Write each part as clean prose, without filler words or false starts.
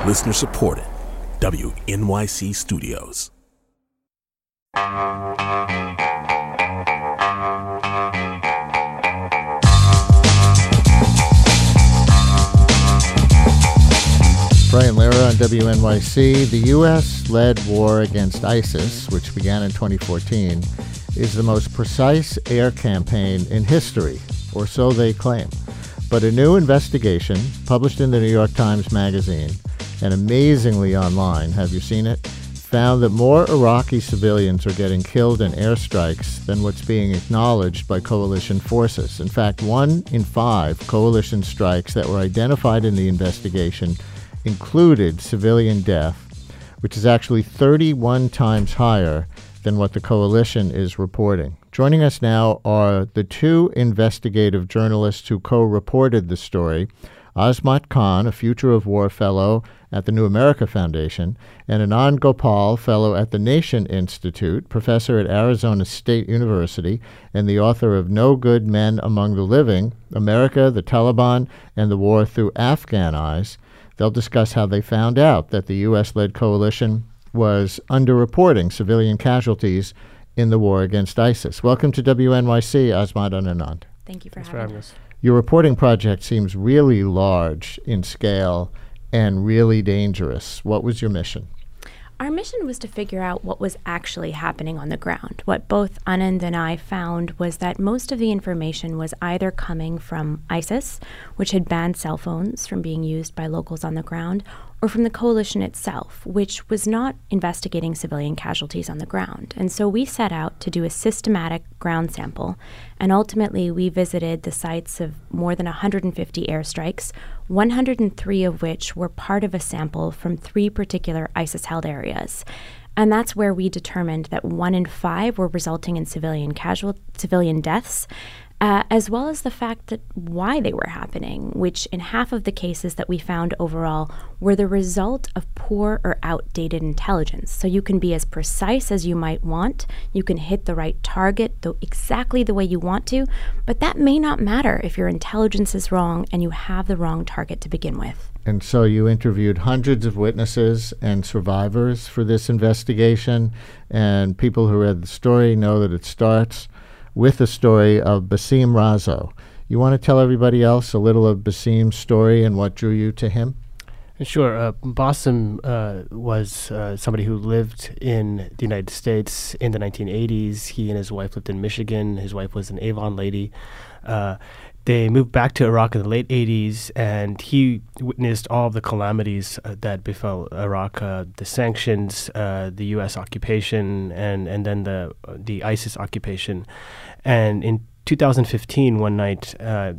Listener supported. WNYC Studios. Brian Lehrer on WNYC. The U.S.-led war against ISIS, which began in 2014, is the most precise air campaign in history, or so they claim. But a new investigation, published in the New York Times Magazine, and amazingly online, have you seen it, found that more Iraqi civilians are getting killed in airstrikes than what's being acknowledged by coalition forces. In fact, 1 in 5 coalition strikes that were identified in the investigation included civilian death, which is actually 31 times higher than what the coalition is reporting. Joining us now are the 2 investigative journalists who co-reported the story, Azmat Khan, a Future of War Fellow at the New America Foundation, and Anand Gopal, Fellow at the Nation Institute, Professor at Arizona State University, and the author of No Good Men Among the Living, America, the Taliban, and the War Through Afghan Eyes. They'll discuss how they found out that the U.S.-led coalition was underreporting civilian casualties in the war against ISIS. Welcome to WNYC, Azmat and Anand. Thank you for having us. Your reporting project seems really large in scale and really dangerous. What was your mission? Our mission was to figure out what was actually happening on the ground. What both Anand and I found was that most of the information was either coming from ISIS, which had banned cell phones from being used by locals on the ground, or from the coalition itself, which was not investigating civilian casualties on the ground. And so we set out to do a systematic ground sample, and ultimately we visited the sites of more than 150 airstrikes, 103 of which were part of a sample from 3 particular ISIS-held areas. And that's where we determined that 1 in 5 were resulting in civilian deaths, as well as the fact that why they were happening, which in half of the cases that we found overall were the result of poor or outdated intelligence. So you can be as precise as you might want, you can hit the right target exactly the way you want to, but that may not matter if your intelligence is wrong and you have the wrong target to begin with. And so you interviewed hundreds of witnesses and survivors for this investigation, and people who read the story know that it starts with the story of Bassem Razzo. You want to tell everybody else a little of Bassem's story and what drew you to him? Sure. Bassem was somebody who lived in the United States in the 1980s. He and his wife lived in Michigan. His wife was an Avon lady. They moved back to Iraq in the late 80s, and he witnessed all of the calamities that befell Iraq, the sanctions, the U.S. occupation, and then the ISIS occupation. And in 2015, one night,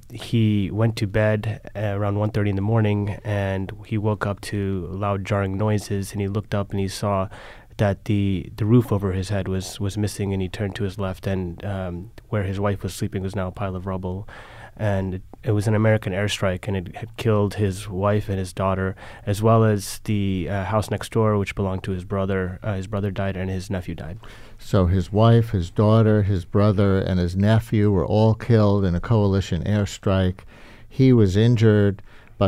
he went to bed around 1:30 in the morning, and he woke up to loud jarring noises, and he looked up and he saw that the roof over his head was missing, and he turned to his left, and where his wife was sleeping was now a pile of rubble. And it was an American airstrike, and it had killed his wife and his daughter, as well as the house next door, which belonged to his brother. His brother died, and his nephew died. So his wife, his daughter, his brother, and his nephew were all killed in a coalition airstrike. He was injured.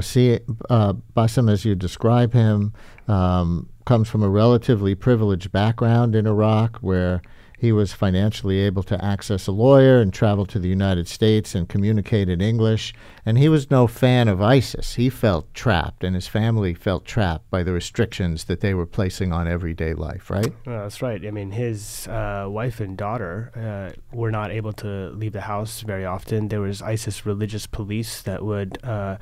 Bassem, as you describe him, comes from a relatively privileged background in Iraq, where he was financially able to access a lawyer and travel to the United States and communicate in English. And he was no fan of ISIS. He felt trapped, and his family felt trapped by the restrictions that they were placing on everyday life, right? That's right. I mean, his wife and daughter were not able to leave the house very often. There was ISIS religious police that would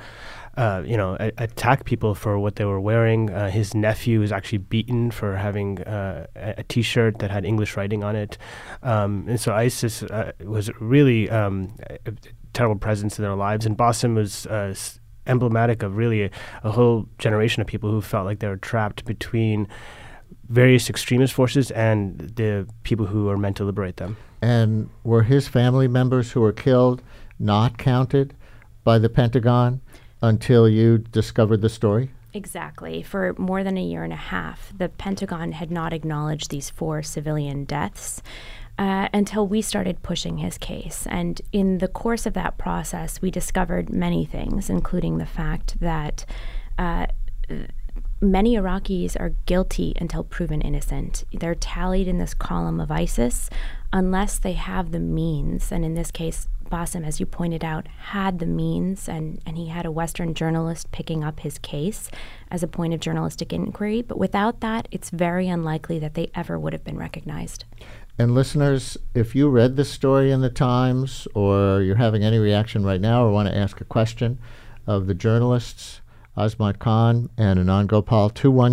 attack people for what they were wearing. His nephew was actually beaten for having a T-shirt that had English writing on it. And so ISIS was really a terrible presence in their lives. And Bassem was emblematic of really a whole generation of people who felt like they were trapped between various extremist forces and the people who are meant to liberate them. And were his family members who were killed not counted by the Pentagon until you discovered the story? Exactly. For more than a year and a half, the Pentagon had not acknowledged these 4 civilian deaths until we started pushing his case. And in the course of that process, we discovered many things, including the fact that many Iraqis are guilty until proven innocent. They're tallied in this column of ISIS unless they have the means. And in this case, Bassem, as you pointed out, had the means, and he had a Western journalist picking up his case as a point of journalistic inquiry. But without that, it's very unlikely that they ever would have been recognized. And listeners, if you read this story in the Times, or you're having any reaction right now, or want to ask a question of the journalists, Azmat Khan and Anand Gopal,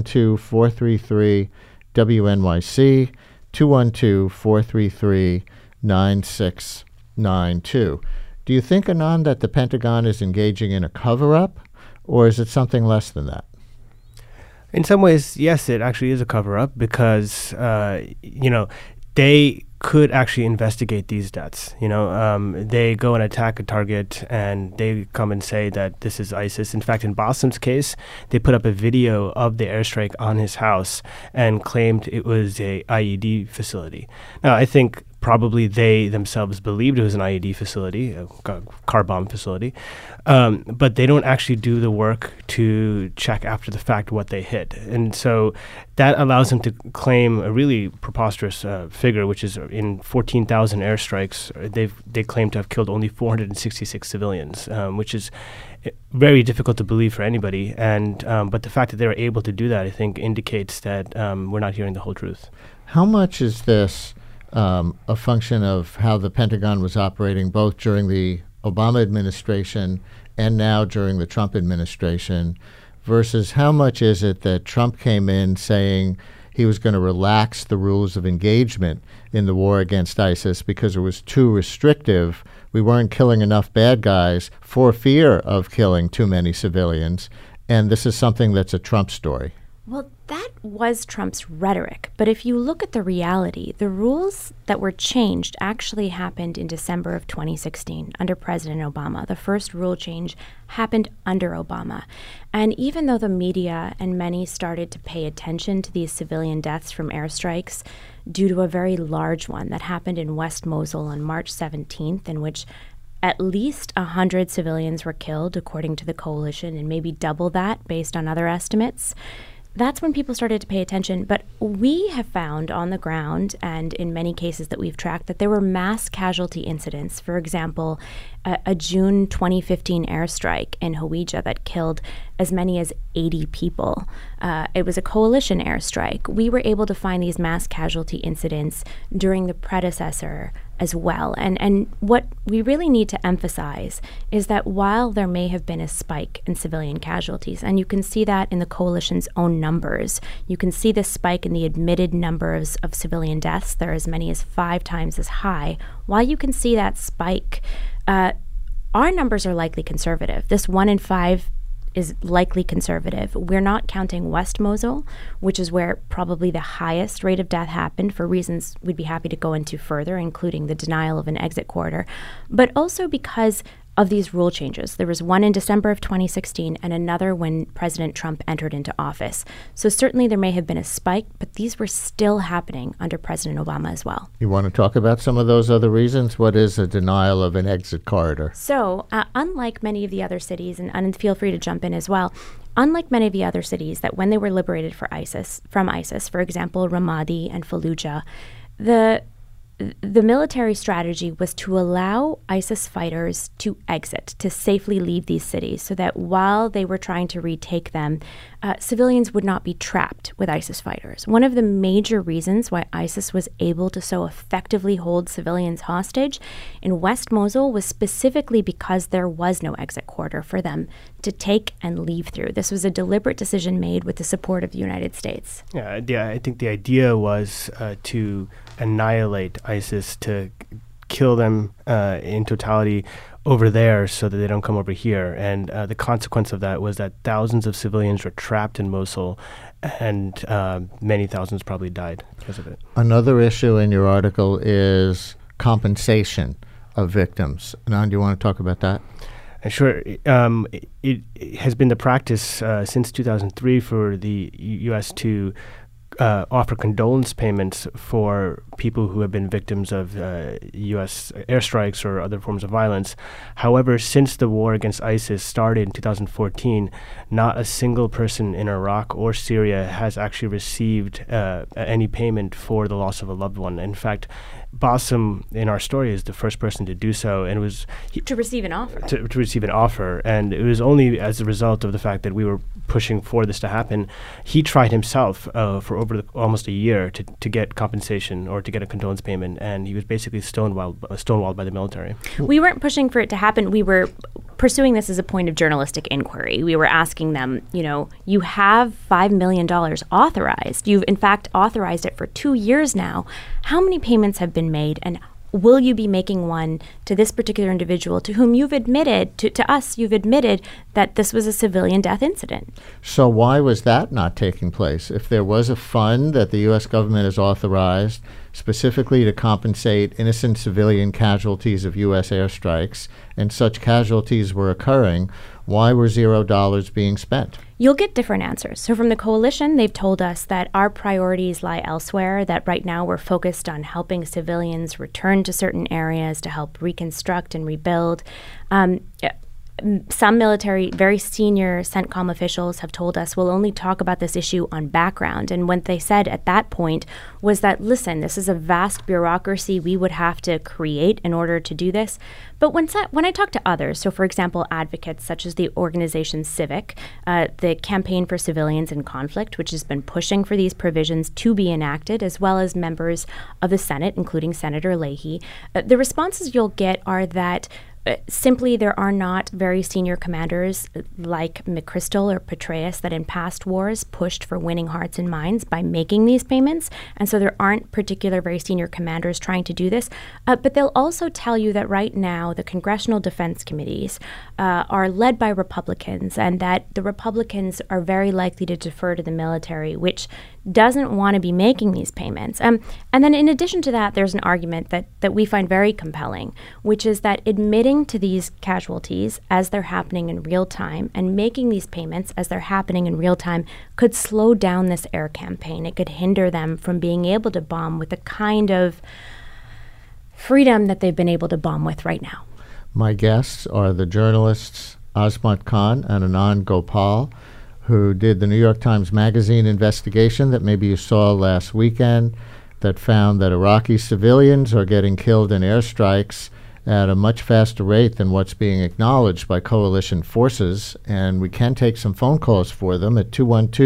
212-433-WNYC, 212-433-9692. Do you think, Anand, that the Pentagon is engaging in a cover-up, or is it something less than that? In some ways, yes, it actually is a cover-up because, they could actually investigate these deaths. They go and attack a target and they come and say that this is ISIS. In fact, in Bassem's case, they put up a video of the airstrike on his house and claimed it was a IED facility. Now, I think probably they themselves believed it was an IED facility, a car bomb facility, but they don't actually do the work to check after the fact what they hit. And so that allows them to claim a really preposterous figure, which is in 14,000 airstrikes, they claim to have killed only 466 civilians, which is very difficult to believe for anybody. And but the fact that they were able to do that, I think, indicates that we're not hearing the whole truth. How much is this a function of how the Pentagon was operating both during the Obama administration and now during the Trump administration, versus how much is it that Trump came in saying he was going to relax the rules of engagement in the war against ISIS because it was too restrictive? We weren't killing enough bad guys for fear of killing too many civilians, and this is something that's a Trump story. Well, that was Trump's rhetoric. But if you look at the reality, the rules that were changed actually happened in December of 2016 under President Obama. The first rule change happened under Obama. And even though the media and many started to pay attention to these civilian deaths from airstrikes due to a very large one that happened in West Mosul on March 17th, in which at least 100 civilians were killed, according to the coalition, and maybe double that based on other estimates, that's when people started to pay attention. But we have found on the ground, and in many cases that we've tracked, that there were mass casualty incidents. For example, a June 2015 airstrike in Hawija that killed as many as 80 people. It was a coalition airstrike. We were able to find these mass casualty incidents during the predecessor as well. And what we really need to emphasize is that while there may have been a spike in civilian casualties, and you can see that in the coalition's own numbers, you can see this spike in the admitted numbers of civilian deaths. They're as many as 5 times as high. While you can see that spike, our numbers are likely conservative. This 1 in 5 is likely conservative. We're not counting West Mosul, which is where probably the highest rate of death happened for reasons we'd be happy to go into further, including the denial of an exit corridor, but also because of these rule changes. There was one in December of 2016 and another when President Trump entered into office. So certainly there may have been a spike, but these were still happening under President Obama as well. You want to talk about some of those other reasons? What is a denial of an exit corridor? So unlike many of the other cities, and feel free to jump in as well, unlike many of the other cities that when they were liberated from ISIS, for example, Ramadi and Fallujah, the military strategy was to allow ISIS fighters to exit, to safely leave these cities, so that while they were trying to retake them, civilians would not be trapped with ISIS fighters. One of the major reasons why ISIS was able to so effectively hold civilians hostage in West Mosul was specifically because there was no exit corridor for them to take and leave through. This was a deliberate decision made with the support of the United States. Yeah, I think the idea was to annihilate ISIS, to kill them in totality over there so that they don't come over here. And the consequence of that was that thousands of civilians were trapped in Mosul, and many thousands probably died because of it. Another issue in your article is compensation of victims. Anand, do you want to talk about that? Sure. It has been the practice since 2003 for the U.S. to offer condolence payments for people who have been victims of U.S. airstrikes or other forms of violence. However, since the war against ISIS started in 2014, not a single person in Iraq or Syria has actually received any payment for the loss of a loved one. In fact, Bassem in our story is the first person to do so, and it was to receive an offer. To receive an offer, and it was only as a result of the fact that we were pushing for this to happen. He tried himself for over almost a year to get compensation or to get a condolence payment, and he was basically stonewalled by the military. We weren't pushing for it to happen. We were pursuing this as a point of journalistic inquiry. We were asking them, you have $5 million authorized. You've, in fact, authorized it for 2 years now. How many payments have been made, and will you be making one to this particular individual to whom you've admitted, to us, you've admitted that this was a civilian death incident? So why was that not taking place? If there was a fund that the U.S. government has authorized specifically to compensate innocent civilian casualties of U.S. airstrikes, and such casualties were occurring, why were $0 being spent? You'll get different answers. So from the coalition, they've told us that our priorities lie elsewhere, that right now we're focused on helping civilians return to certain areas to help reconstruct and rebuild. Some military, very senior CENTCOM officials have told us we'll only talk about this issue on background. And what they said at that point was that, listen, this is a vast bureaucracy we would have to create in order to do this. But when I talk to others, so for example, advocates such as the organization Civic, the Campaign for Civilians in Conflict, which has been pushing for these provisions to be enacted, as well as members of the Senate, including Senator Leahy, the responses you'll get are that simply there are not very senior commanders like McChrystal or Petraeus that in past wars pushed for winning hearts and minds by making these payments. And so there aren't particular very senior commanders trying to do this. But they'll also tell you that right now the congressional defense committees are led by Republicans, and that the Republicans are very likely to defer to the military, which doesn't want to be making these payments. And then in addition to that, there's an argument that we find very compelling, which is that admitting to these casualties as they're happening in real time and making these payments as they're happening in real time could slow down this air campaign. It could hinder them from being able to bomb with the kind of freedom that they've been able to bomb with right now. My guests are the journalists Azmat Khan and Anand Gopal, who did the New York Times Magazine investigation that maybe you saw last weekend that found that Iraqi civilians are getting killed in airstrikes at a much faster rate than what's being acknowledged by coalition forces. And we can take some phone calls for them at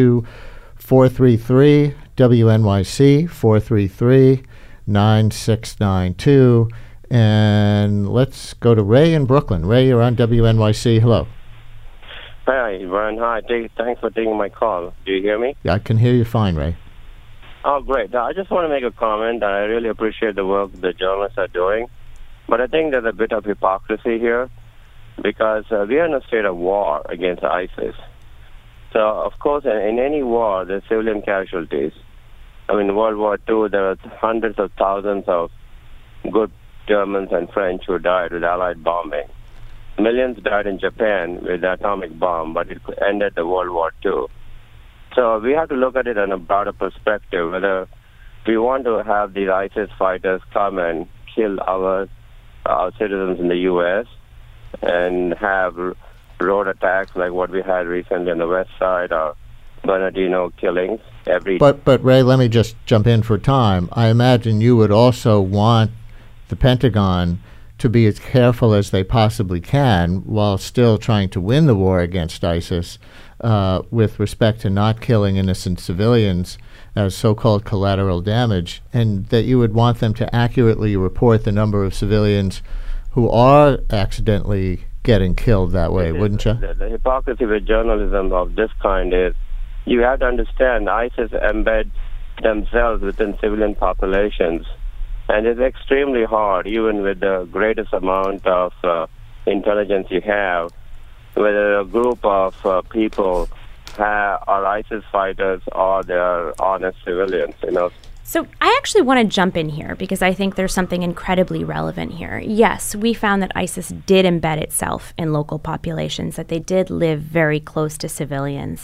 212-433-WNYC, 433-9692. And let's go to Ray in Brooklyn. Ray, you're on WNYC. Hello. Hi, Brian. Hi. Thanks for taking my call. Do you hear me? Yeah, I can hear you fine, Ray. Oh, great. I just want to make a comment. I really appreciate the work the journalists are doing. But I think there's a bit of hypocrisy here because we are in a state of war against ISIS. So, of course, in any war, there's civilian casualties. I mean, in World War II, there were hundreds of thousands of good Germans and French who died with Allied bombing. Millions died in Japan with the atomic bomb, but it ended the World War II. So we have to look at it in a broader perspective, whether we want to have these ISIS fighters come and kill our citizens in the U.S. and have road attacks like what we had recently on the West Side or Bernardino killings. But Ray, let me just jump in for time. I imagine you would also want the Pentagon to be as careful as they possibly can while still trying to win the war against ISIS with respect to not killing innocent civilians as so-called collateral damage, and that you would want them to accurately report the number of civilians who are accidentally getting killed that way, wouldn't you? The hypocrisy with journalism of this kind is you have to understand ISIS embed themselves within civilian populations. And it's extremely hard, even with the greatest amount of intelligence you have, whether a group of people are ISIS fighters or they're honest civilians, So I actually want to jump in here because I think there's something incredibly relevant here. Yes, we found that ISIS did embed itself in local populations, that they did live very close to civilians.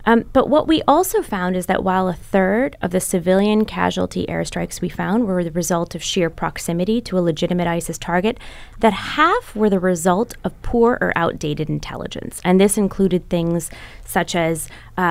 But what we also found is that while a third of the civilian casualty airstrikes we found were the result of sheer proximity to a legitimate ISIS target, that half were the result of poor or outdated intelligence. And this included things such as,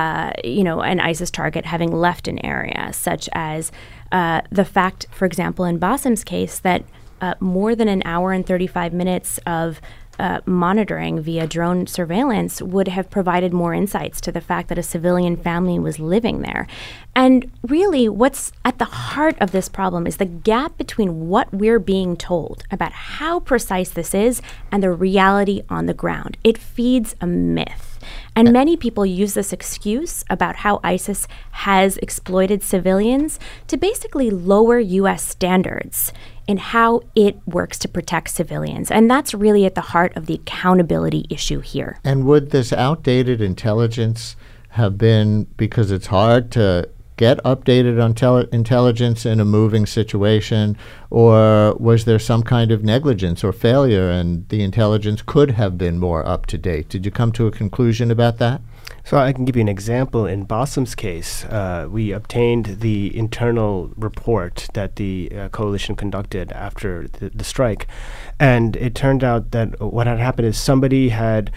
an ISIS target having left an area, such as the fact, for example, in Basim's case, that more than an hour and 35 minutes of monitoring via drone surveillance would have provided more insights to the fact that a civilian family was living there. And really, what's at the heart of this problem is the gap between what we're being told about how precise this is and the reality on the ground. It feeds a myth. And many people use this excuse about how ISIS has exploited civilians to basically lower U.S. standards in how it works to protect civilians. And that's really at the heart of the accountability issue here. And would this outdated intelligence have been because it's hard to get updated on intelligence in a moving situation, or was there some kind of negligence or failure and the intelligence could have been more up to date? Did you come to a conclusion about that? So I can give you an example. In Basim's case, we obtained the internal report that the coalition conducted after the strike, and it turned out that what had happened is somebody had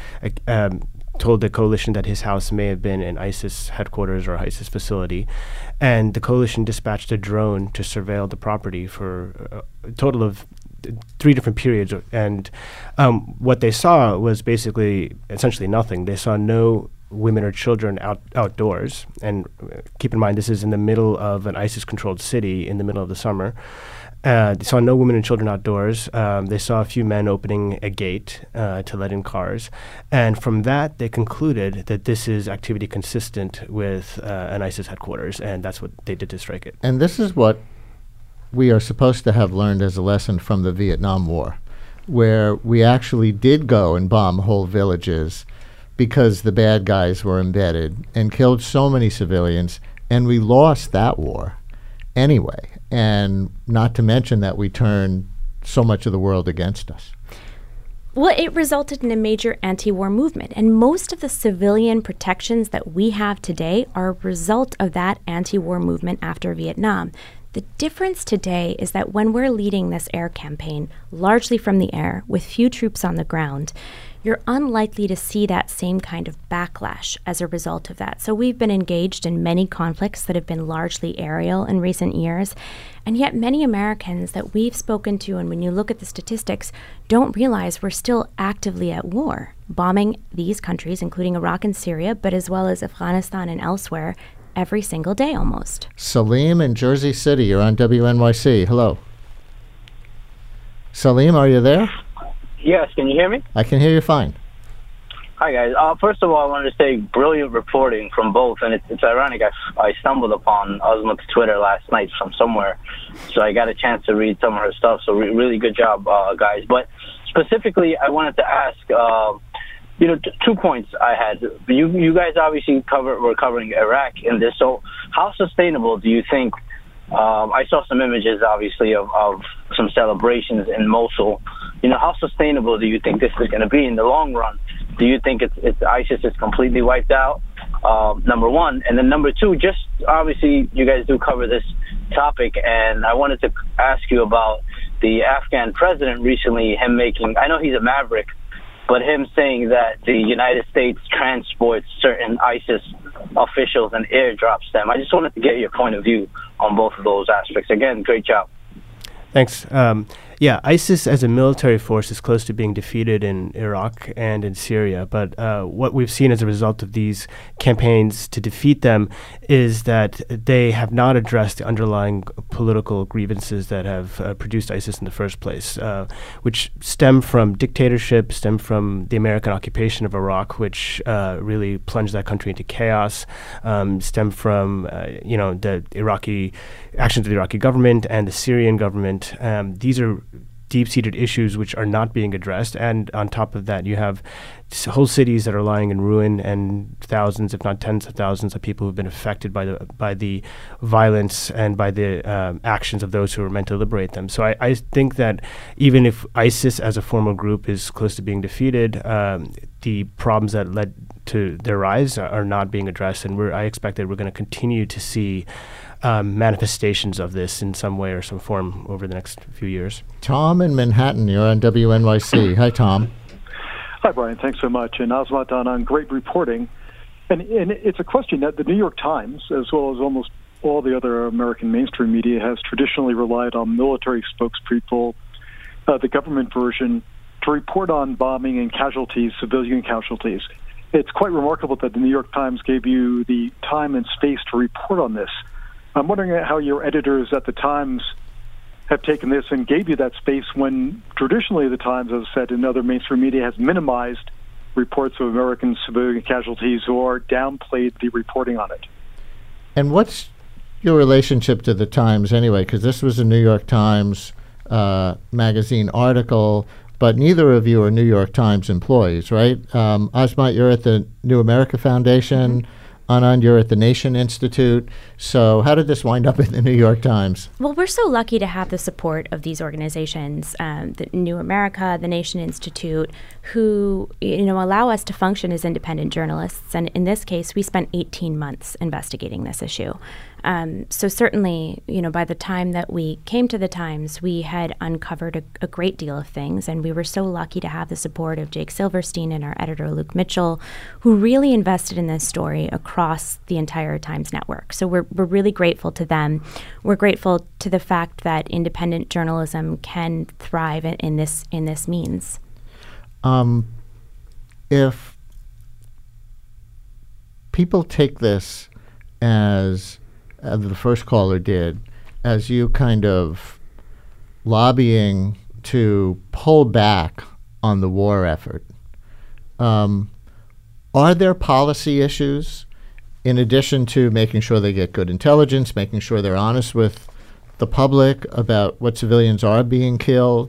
told the coalition that his house may have been an ISIS headquarters or ISIS facility, and the coalition dispatched a drone to surveil the property for a total of 3 different periods. And what they saw was essentially nothing. They saw no women or children outdoors. And keep in mind, this is in the middle of an ISIS-controlled city in the middle of the summer. They saw no women and children outdoors. They saw a few men opening a gate to let in cars. And from that, they concluded that this is activity consistent with an ISIS headquarters, and that's what they did to strike it. And this is what we are supposed to have learned as a lesson from the Vietnam War, where we actually did go and bomb whole villages because the bad guys were embedded and killed so many civilians, and we lost that war anyway. And not to mention that we turned so much of the world against us. Well, it resulted in a major anti-war movement, and most of the civilian protections that we have today are a result of that anti-war movement after Vietnam. The difference today is that when we're leading this air campaign, largely from the air, with few troops on the ground, you're unlikely to see that same kind of backlash as a result of that. So we've been engaged in many conflicts that have been largely aerial in recent years, and yet many Americans that we've spoken to, and when you look at the statistics, don't realize we're still actively at war, bombing these countries, including Iraq and Syria, but as well as Afghanistan and elsewhere, every single day almost. Salim in Jersey City, you're on WNYC. Hello. Salim, are you there? Yes, can you hear me? I can hear you fine. Hi, guys. First of all, I wanted to say brilliant reporting from both, and it's ironic. I stumbled upon Azmat's Twitter last night from somewhere, so I got a chance to read some of her stuff, so really good job, guys. But specifically, I wanted to ask, 2 points I had. You guys obviously were covering Iraq in this, so how sustainable do you think? I saw some images, obviously, of some celebrations in Mosul. How sustainable do you think this is going to be in the long run? Do you think it's ISIS is completely wiped out? Number one. And then number two, just obviously you guys do cover this topic, and I wanted to ask you about the Afghan president recently, I know he's a maverick, but him saying that the United States transports certain ISIS officials and airdrops them. I just wanted to get your point of view on both of those aspects. Again, great job. Thanks. ISIS as a military force is close to being defeated in Iraq and in Syria. But what we've seen as a result of these campaigns to defeat them is that they have not addressed the underlying political grievances that have produced ISIS in the first place, which stem from dictatorship, stem from the American occupation of Iraq, which really plunged that country into chaos, stem from the Iraqi actions of the Iraqi government and the Syrian government. These are deep-seated issues which are not being addressed, and on top of that you have whole cities that are lying in ruin and thousands, if not tens of thousands, of people who've been affected by the violence and by the actions of those who are meant to liberate them. So I think that even if ISIS as a formal group is close to being defeated, the problems that led to their rise are not being addressed, and I expect that we're going to continue to see manifestations of this in some way or some form over the next few years. Tom in Manhattan, you're on WNYC. Hi, Tom. Hi, Brian. Thanks so much. And Asmat Anan, great reporting. And it's a question that the New York Times, as well as almost all the other American mainstream media, has traditionally relied on military spokespeople, the government version, to report on bombing and casualties, civilian casualties. It's quite remarkable that the New York Times gave you the time and space to report on this. I'm wondering how your editors at the Times have taken this and gave you that space when traditionally the Times, as I said, and other mainstream media has minimized reports of American civilian casualties or downplayed the reporting on it. And what's your relationship to the Times anyway? Because this was a New York Times magazine article, but neither of you are New York Times employees, right? Asmat, you're at the New America Foundation. Mm-hmm. Anand, you're at the Nation Institute. So how did this wind up in the New York Times? Well, we're so lucky to have the support of these organizations, the New America, the Nation Institute, who allow us to function as independent journalists. And in this case, we spent 18 months investigating this issue. So certainly, by the time that we came to the Times, we had uncovered a great deal of things, and we were so lucky to have the support of Jake Silverstein and our editor, Luke Mitchell, who really invested in this story across the entire Times network. So we're really grateful to them. We're grateful to the fact that independent journalism can thrive in this means. If people take this as the first caller did, as you kind of lobbying to pull back on the war effort, are there policy issues in addition to making sure they get good intelligence, making sure they're honest with the public about what civilians are being killed?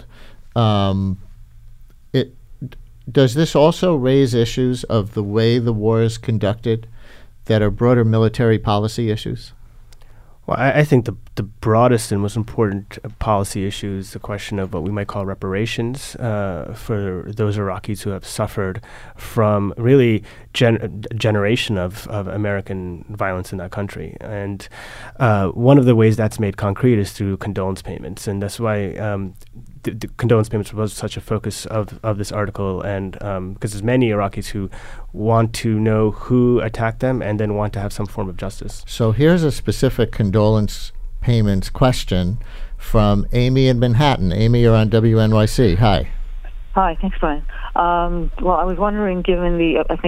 Does this also raise issues of the way the war is conducted that are broader military policy issues? Well, I think the broadest and most important policy issue is the question of what we might call reparations for those Iraqis who have suffered from really generation of American violence in that country. And one of the ways that's made concrete is through condolence payments. And that's why the condolence payments was such a focus of this article, and because there's many Iraqis who want to know who attacked them and then want to have some form of justice. So here's a specific condolence payments question from Amy in Manhattan. Amy, you're on WNYC. Hi. Hi, thanks, Brian. Well, I was wondering, given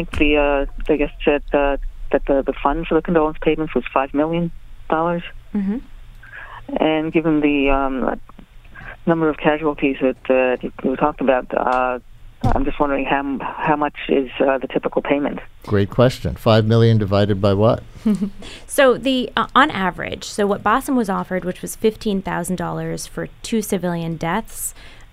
I guess that the fund for the condolence payments was $5 million, mm-hmm. and given the number of casualties that we talked about, I'm just wondering how much is the typical payment? Great question. $5 million divided by what? So on average, so what Bassem was offered, which was $15,000 for 2 civilian deaths,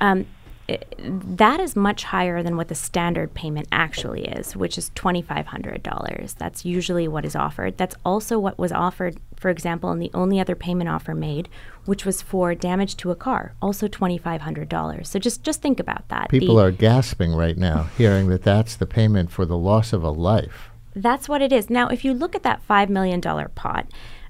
that is much higher than what the standard payment actually is, which is $2,500. That's usually what is offered. That's also what was offered, for example, in the only other payment offer made, which was for damage to a car, also $2,500. So just think about that. People are gasping right now, hearing that that's the payment for the loss of a life. That's what it is. Now, if you look at that $5 million pot,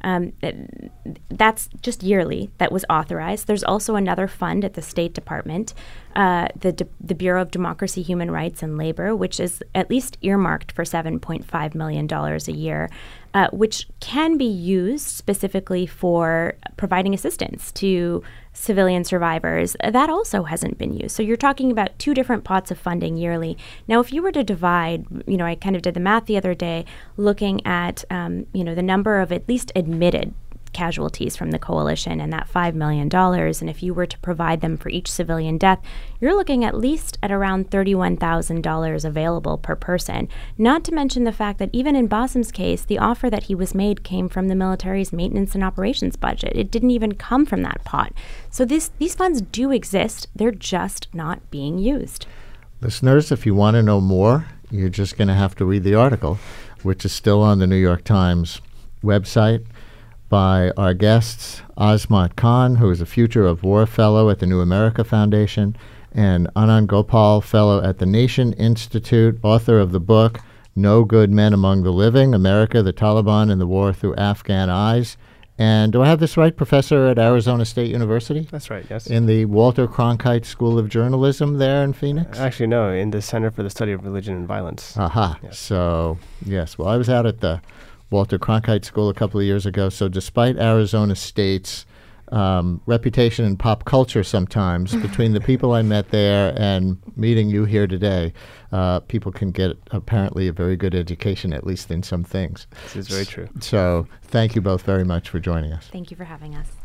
that's just yearly that was authorized. There's also another fund at the State Department, the Bureau of Democracy, Human Rights, and Labor, which is at least earmarked for $7.5 million a year, which can be used specifically for providing assistance to civilian survivors. That also hasn't been used. So you're talking about 2 different pots of funding yearly. Now, if you were to divide, I kind of did the math the other day, looking at, the number of at least admitted casualties from the coalition and that $5 million, and if you were to provide them for each civilian death, you're looking at least at around $31,000 available per person. Not to mention the fact that even in Bassem's case, the offer that he was made came from the military's maintenance and operations budget. It didn't even come from that pot. So these funds do exist. They're just not being used. Listeners, if you want to know more, you're just going to have to read the article, which is still on the New York Times website, by our guests, Asmat Khan, who is a Future of War Fellow at the New America Foundation, and Anand Gopal, Fellow at the Nation Institute, author of the book, No Good Men Among the Living, America, the Taliban, and the War Through Afghan Eyes. And do I have this right, professor at Arizona State University? That's right, yes. In the Walter Cronkite School of Journalism there in Phoenix? Actually, no, in the Center for the Study of Religion and Violence. Aha. Yes. So, yes. Well, I was out at the Walter Cronkite School a couple of years ago. So despite Arizona State's reputation in pop culture sometimes, between the people I met there and meeting you here today, people can get apparently a very good education, at least in some things. This is very true. So thank you both very much for joining us. Thank you for having us.